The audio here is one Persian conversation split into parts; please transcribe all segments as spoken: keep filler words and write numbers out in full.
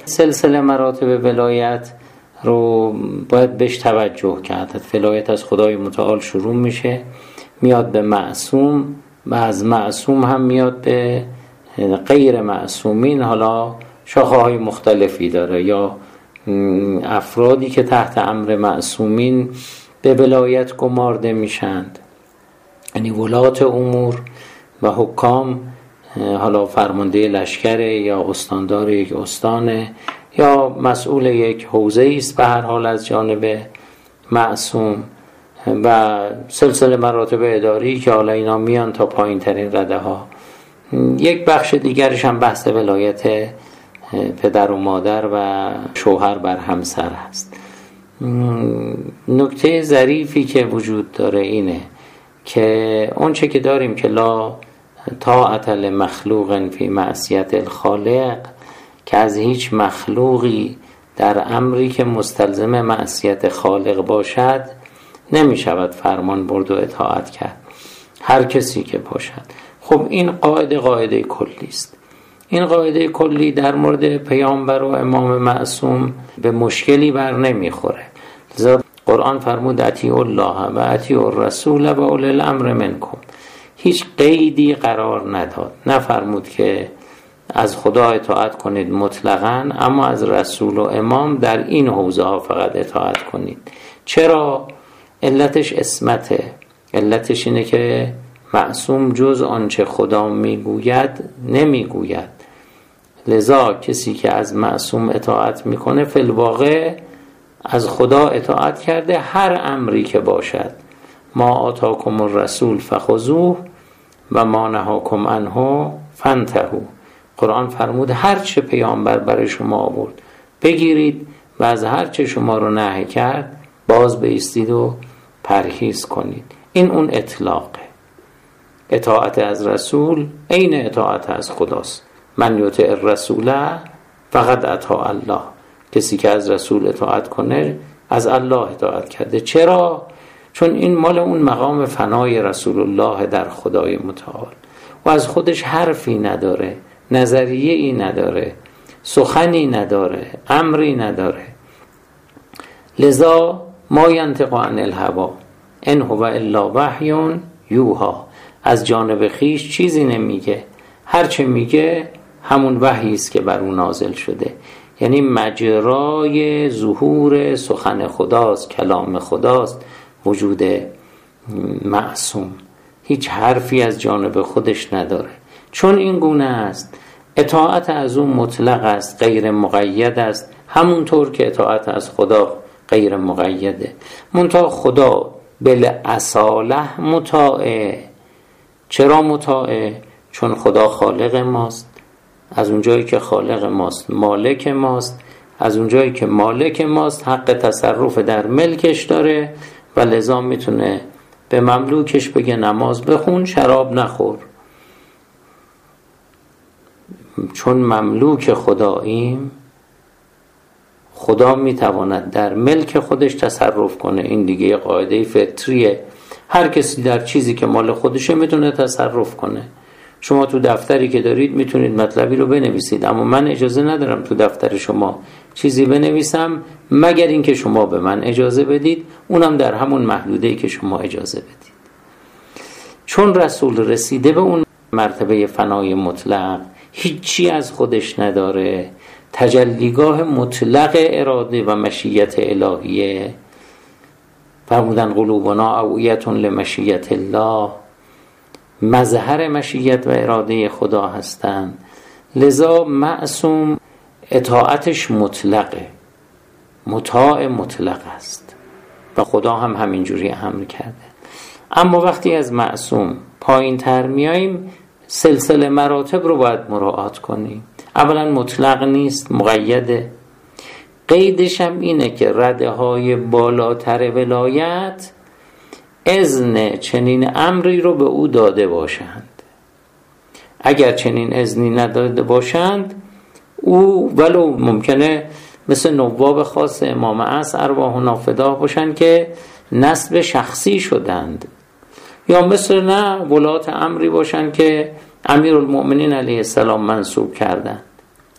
سلسله مراتب ولایت رو باید بهش توجه کرد. ولایت از خدای متعال شروع میشه، میاد به معصوم و از معصوم هم میاد به غیر معصومین. حالا شاخه های مختلفی داره، یا افرادی که تحت امر معصومین به ولایت گمارده میشند، یعنی ولات امور و حکام، حالا فرمانده لشکر یا استاندار یک استانه یا مسئول یک حوزه است به هر حال از جانب معصوم، و سلسله مراتب اداری که حالا اینا میان تا پایین ترین رده ها. یک بخش دیگرش هم بحث ولایت پدر و مادر و شوهر بر همسر هست. نکته ظریفی که وجود داره اینه که اون چه که داریم که لا طاعت لمخلوق فی معصیت الخالق، که از هیچ مخلوقی در امری که مستلزم معصیت خالق باشد نمی شود فرمان برد و اطاعت کرد، هر کسی که باشد. خب این قاعده قاعده کلی است. این قاعده کلی در مورد پیامبر و امام معصوم به مشکلی بر نمیخوره. لذا قرآن فرمود اطیعوا الله و اطیعوا الرسول و اولی الامر منکم. هیچ قیدی قرار نداد، نفرمود که از خدا اطاعت کنید مطلقاً، اما از رسول و امام در این حوزه ها فقط اطاعت کنید. چرا؟ علتش عصمته. علتش اینه که معصوم جز آنچه خدا میگوید نمیگوید. لذا کسی که از معصوم اطاعت میکنه فی الواقع از خدا اطاعت کرده، هر امری که باشد. ما آتاکم الرسول فخذوه و ما نهاکم عنه فانتهوا. قرآن فرمود هر چه پیامبر برای شما آورد بگیرید و از هر چه شما رو نهی کرد باز بایستید و پرهیز کنید. این اون اطلاقه. اطاعت از رسول عین اطاعت از خداست. من یطع الرسول فقط اطاع الله. کسی که از رسول اطاعت کنه از الله اطاعت کرده. چرا؟ چون این مال اون مقام فنای رسول الله در خدای متعال و از خودش حرفی نداره، نظریه ای نداره، سخنی نداره، امری نداره. لذا ما ینطق عن الهوی ان هو الا وحی یوحی. از جانب خیش چیزی نمیگه، هر چه میگه همون وحی است که بر اون نازل شده. یعنی مجرای ظهور سخن خداست، کلام خداست وجود معصوم. هیچ حرفی از جانب خودش نداره. چون این گونه است اطاعت از اون مطلق است، غیر مقید است، همونطور که اطاعت از خدا غیر مقیده. منتها خدا بالاصاله مطاعه. چرا مطاعه؟ چون خدا خالق ماست، از اونجایی که خالق ماست مالک ماست، از اونجایی که مالک ماست حق تصرف در ملکش داره و لذا میتونه به مملوکش بگه نماز بخون، شراب نخور. چون مملوک خداییم، خدا میتواند در ملک خودش تصرف کنه. این دیگه قاعده فطریه. هر کسی در چیزی که مال خودشه میتونه تصرف کنه. شما تو دفتری که دارید میتونید مطلبی رو بنویسید، اما من اجازه ندارم تو دفتر شما چیزی بنویسم مگر اینکه شما به من اجازه بدید، اونم در همون محدوده‌ای که شما اجازه بدید. چون رسول رسیده به اون مرتبه فنای مطلق، هیچی از خودش نداره، تجلیگاه مطلق اراده و مشیت الهیه. فرمودن قلوبنا اوعیة لمشیت الله، مظهر مشیت و اراده خدا هستند. لذا معصوم اطاعتش مطلقه، مطاع مطلق است و خدا هم همینجوری امر کرده. اما وقتی از معصوم پایین تر میاییم سلسله مراتب رو باید مراعات کنیم. اولا مطلق نیست، مقیده. قیدش هم اینه که رده های بالاتر ولایت اذن چنین امری رو به او داده باشند. اگر چنین اذنی نداده باشند، او ولو ممکنه مثل نواب خاص امام عصر ارواحنا فدا باشند که نسب شخصی شدند، یا مثل نه ولات امری باشند که امیرالمؤمنین علیه السلام منصوب کردند.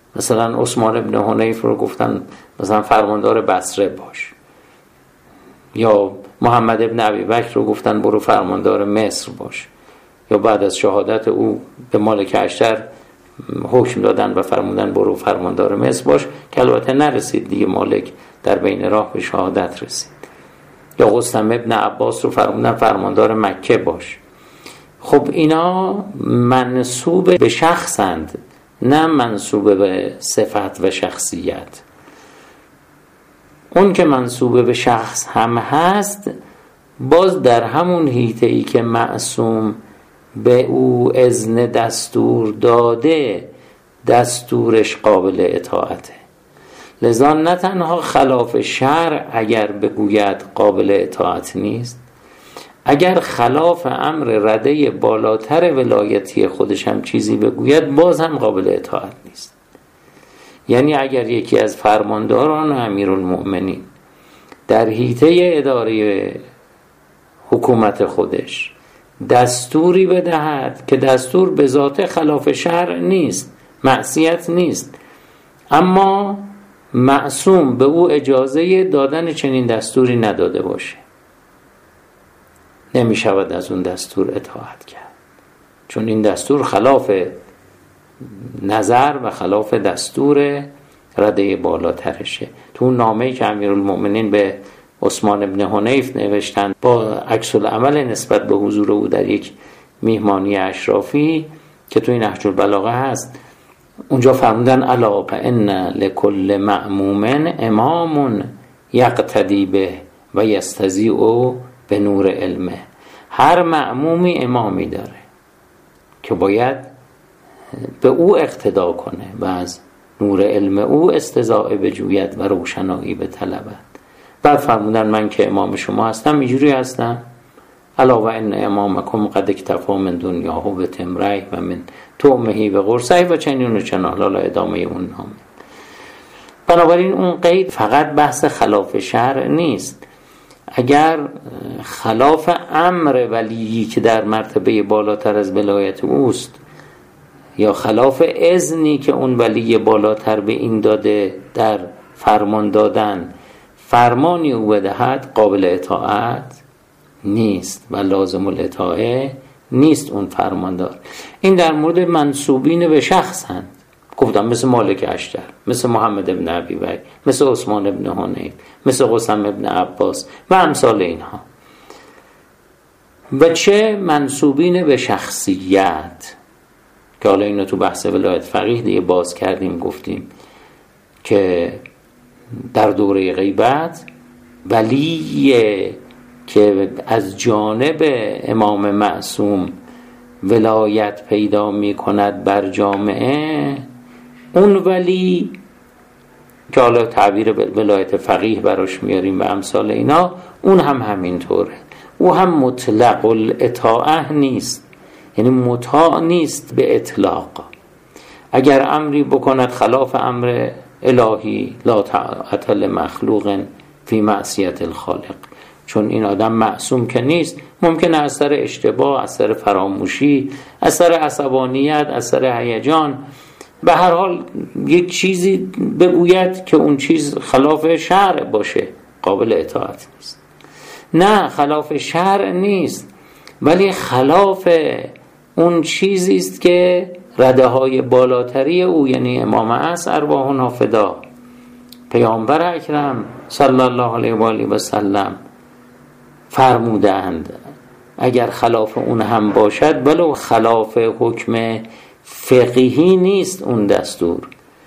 مثلا عثمان ابن حنیف رو گفتن مثلا فرماندار بصره باش، یا محمد ابن ابی بکر رو گفتن برو فرماندار مصر باش، یا بعد از شهادت او به مالک اشتر حکم دادن و فرمودن برو فرماندار مصر باش، که البته نرسید دیگه، مالک در بین راه به شهادت رسید. یا رستم ابن عباس رو فرمودن فرماندار مکه باش. خب اینا منسوب به شخصند، نه منسوب به صفت و شخصیت. اون که منسوب به شخص هم هست، باز در همون حیطه‌ای که معصوم به او اذن دستور داده، دستورش قابل اطاعته. لذا نه تنها خلاف شرع اگر بگوید قابل اطاعت نیست، اگر خلاف امر رده بالاتر ولایتی خودش هم چیزی بگوید باز هم قابل اطاعت نیست. یعنی اگر یکی از فرمانداران امیرالمؤمنین در حیطه اداره حکومت خودش دستوری بدهد که دستور به ذات خلاف شرع نیست، معصیت نیست، اما معصوم به او اجازه دادن چنین دستوری نداده باشه، نمی شود از اون دستور اطاعت کرد، چون این دستور خلاف نظر و خلاف دستور رده بالاترشه. تو اون نامه‌ای که امیرالمؤمنین به عثمان ابن حنیف نوشتن با عکس العمل نسبت به حضور او در یک میهمانی اشرافی که تو این نهج البلاغه هست، اونجا فرمودن الا فان لکل مأموم امام یقتدی به و یستضیء به نور علمه. هر مأمومی امامی داره که باید به او اقتدا کنه و از نور علم او استضاء بجوید و روشنایی بطلبد. بعد فرمودن من که امام شما هستم اینجوری هستم، الا و ان امامکم قد اکتفا من دنیاه و تمره و من طعمه و قرصه و چنین و چنان، لالا ادامه اون نامه. بنابراین اون قید فقط بحث خلاف شرع نیست. اگر خلاف امر ولی که در مرتبه بالاتر از ولایت اوست، یا خلاف اذنی که اون ولی بالاتر به این داده در فرمان دادن، فرمانی او بدهد، قابل اطاعت نیست و لازم الاطاعه نیست اون فرماندار. این در مورد منسوبین به شخص هست، گفتم مثل مالک اشتر، مثل محمد ابن ابی بکر، مثل عثمان ابن حنیف، مثل رستم ابن عباس و امثال اینها. و چه منسوبین به شخصیت که حالا اینو تو بحث ولایت فقیه دیگه باز کردیم، گفتیم که در دوره غیبت ولی که از جانب امام معصوم ولایت پیدا می کند بر جامعه، اون ولی که حالا تعبیر ولایت فقیه براش میاریم و امثال اینا، اون هم همینطوره. او هم مطلق الاطاعه نیست، یعنی مطاع نیست به اطلاق. اگر امری بکند خلاف امر الهی، لا طاعت لمخلوق فی معصیت الخالق، چون این آدم معصوم که نیست، ممکنه اثر اشتباه، اثر فراموشی، اثر عصبانیت، اثر هیجان، به هر حال یک چیزی بگوید که اون چیز خلاف شرع باشه، قابل اطاعت نیست. نه، خلاف شرع نیست، ولی خلاف اون چیزی است که رده های بالاتری او، یعنی امام عصر ارواحنا فدا، پیامبر اکرم صلی الله علیه و آله و سلم فرمودند اگر خلاف اون هم باشد، ولو خلاف حکم فقهی نیست اون دستور،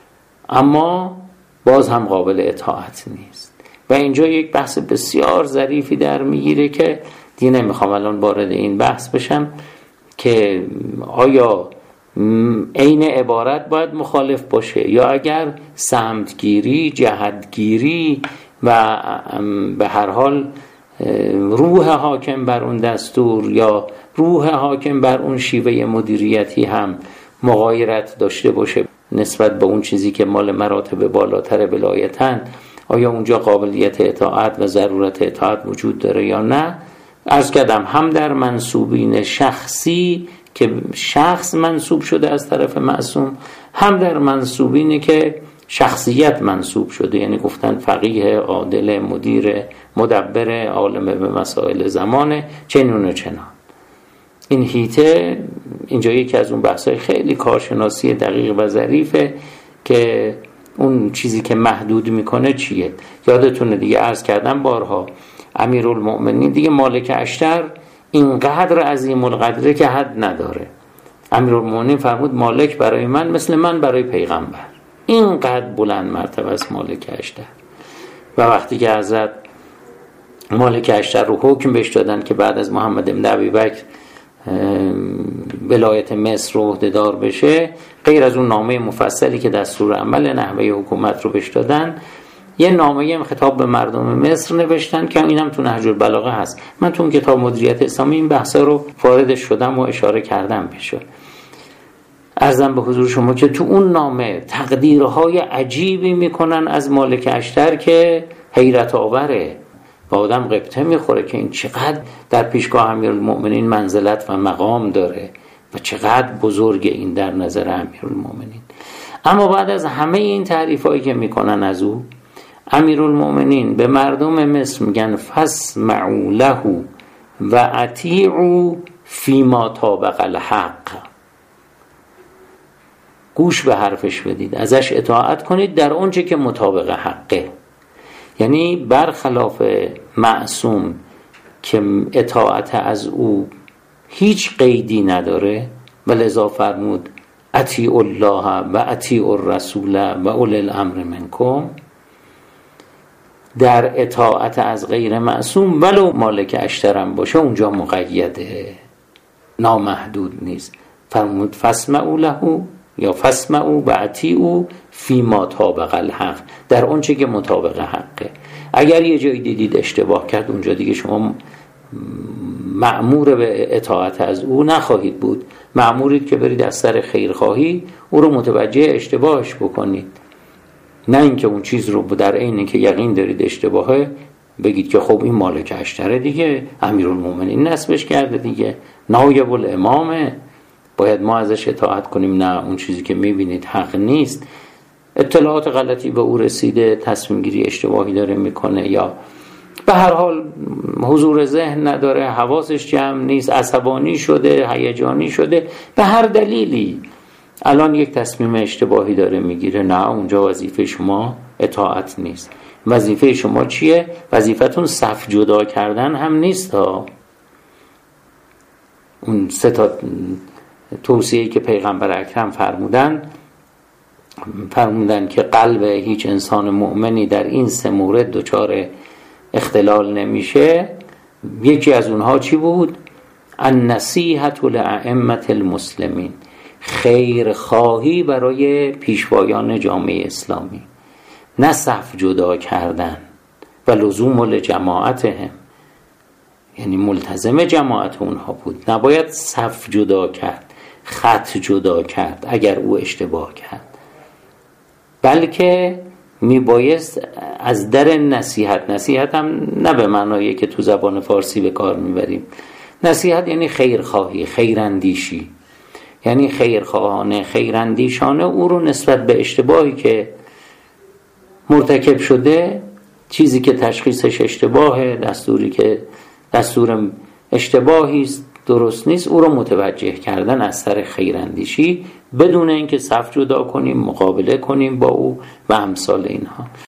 اما باز هم قابل اطاعت نیست. و اینجا یک بحث بسیار ظریفی در میگیره که دیگه نمیخوام الان وارد این بحث بشم که آیا عین عبارت باید مخالف باشه، یا اگر سمتگیری، جهتگیری و به هر حال روح حاکم بر اون دستور یا روح حاکم بر اون شیوه مدیریتی هم مغایرت داشته باشه نسبت به اون چیزی که مال مراتب بالاتر ولایتن، آیا اونجا قابلیت اطاعت و ضرورت اطاعت وجود داره یا نه؟ عرض کردم هم در منسوبین شخصی که شخص منسوب شده از طرف معصوم، هم در منسوبینه که شخصیت منسوب شده، یعنی گفتن فقیه، عادل، مدیر، مدبر، عالم به مسائل زمانه، چنین و چنان. این هیته اینجا یکی از اون بحثای خیلی کارشناسی دقیق و ظریفه که اون چیزی که محدود میکنه چیه. یادتونه دیگه عرض کردم بارها، امیرالمؤمنین دیگه مالک اشتر اینقدر عظیم القدره که حد نداره. امیرالمؤمنین فرمود مالک برای من مثل من برای پیغمبر، اینقدر بلند مرتبه است مالک اشتر. و وقتی که حضرت مالک اشتر رو حکم بهش دادن که بعد از محمد بن ابیبکر ولایت مصر رو عهده‌دار بشه، غیر از اون نامه مفصلی که دستور عمل نحوه حکومت رو بهش دادن، یه نامه هم خطاب به مردم مصر نوشتن که اینم تو نهج البلاغه هست. من تو اون کتاب مدیریت اسلامی این بحثا رو وارد شدم و اشاره کردم بهش. عرضم به حضور شما که تو اون نامه تقدیرهای عجیبی میکنن از مالک اشتر که حیرت آوره و آدم غبطه میخوره که این چقدر در پیشگاه امیرالمؤمنین منزلت و مقام داره و چقدر بزرگ این در نظر امیرالمؤمنین. اما بعد از همه این تعریفایی که میکنن از او، امیرالمؤمنین به مردم مصر میگن فاسمعوا له و اطیعوا فیما طابق الحق، گوش به حرفش بدید، ازش اطاعت کنید در اونچه که مطابق حقه. یعنی برخلاف معصوم که اطاعت از او هیچ قیدی نداره و لذا فرمود اطیعوا الله و اطیعوا الرسول و اولی الامر منکم، در اطاعت از غیر معصوم ولو مالک اشترم باشه اونجا مقیده، نامحدود نیست. فرمود فاسمعوا له یا فاسمعوا و اطیعوا فیما طابق الحق، در اون چه که مطابق حقه. اگر یه جایی دیدید اشتباه کرد، اونجا دیگه شما مأمور به اطاعت از او نخواهید بود، مأمورید که برید از سر خیرخواهی او رو متوجه اشتباهش بکنید، نه اینکه اون چیز رو در عین که یقین دارید اشتباهه بگید که خب این مالک اشتره دیگه، امیرالمؤمنین نصبش کرده دیگه، نایب الامامه، باید ما ازش اطاعت کنیم. نه، اون چیزی که میبینید حق نیست، اطلاعات غلطی به او رسیده، تصمیم گیری اشتباهی داره میکنه، یا به هر حال حضور ذهن نداره، حواسش جمع نیست، عصبانی شده، هیجانی شده، به هر دلیلی الان یک تصمیم اشتباهی داره میگیره. نه، اونجا وظیفه شما اطاعت نیست. وظیفه شما چیه؟ وظیفتون صف جدا کردن هم نیست ها. اون سه تا توصیه‌ای که پیغمبر اکرم فرمودن فرمودن که قلب هیچ انسان مؤمنی در این سه مورد دچار اختلال نمیشه. یکی از اونها چی بود؟ النصیحة لأئمة المسلمین، خیر خواهی برای پیشوایان جامعه اسلامی، نه صف جدا کردن و لزوم لجماعتهم، یعنی ملتزم جماعت اونها بود، نباید صف جدا کرد، خط جدا کرد اگر او اشتباه کرد، بلکه میبایست از در نصیحت، نصیحت هم نه به معنایی که تو زبان فارسی به کار میبریم، نصیحت یعنی خیرخواهی، خیراندیشی، یعنی خیرخواهانه، خیراندیشانه او رو نسبت به اشتباهی که مرتکب شده، چیزی که تشخیصش اشتباهه، دستوری که دستور اشتباهی است، درست نیست، او رو متوجه کردن از سر خیراندیشی بدون اینکه صف جدا کنیم، مقابله کنیم با او و امثال اینها.